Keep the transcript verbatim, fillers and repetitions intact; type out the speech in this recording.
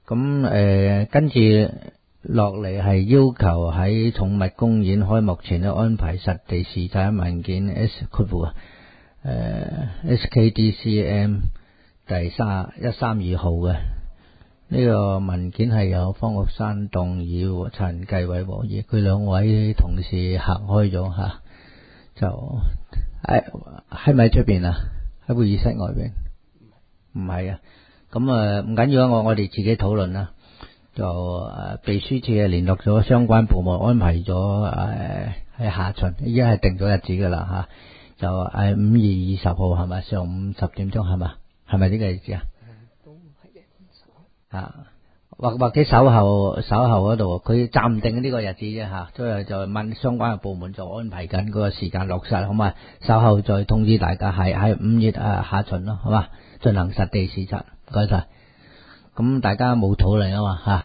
咁誒跟住落嚟係要求喺寵物公園開幕前咧安排實地視察文件 S 括弧啊誒 S K D C M 第三一三二號嘅呢個文件係由方玉山動議，陳繼偉和議，佢兩位同事行開咗嚇，就誒係咪出邊啊？喺會議室外邊？唔係啊，咁啊唔緊要啊，我我哋自己討論啦。就誒秘書處啊聯絡咗相關部門，安排咗誒喺下旬，依家係定咗日子噶啦嚇，就誒五月二十號係咪？上午十點鐘係嘛？係咪呢個日子啊？誒都唔係嘅，啊或或者稍後稍後嗰度，佢暫定呢個日子啫嚇，所以就問相關嘅部門就安排緊嗰個時間落實，好嘛？稍後再通知大家，係喺五月誒下旬咯，好嘛？進行實地視察，唔該晒。咁大家冇討論啊嘛嚇。